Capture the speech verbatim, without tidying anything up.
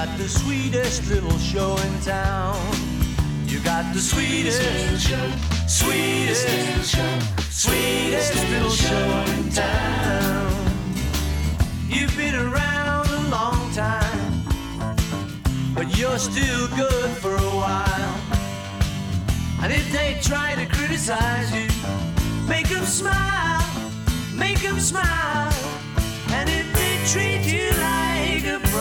got the sweetest little show in town. You got the sweetest, sweetest, sweetest little show in town. You've been around a long time, but you're still good for a while. And if they try to criticize you, make them smile, make them smile. And if they treat you like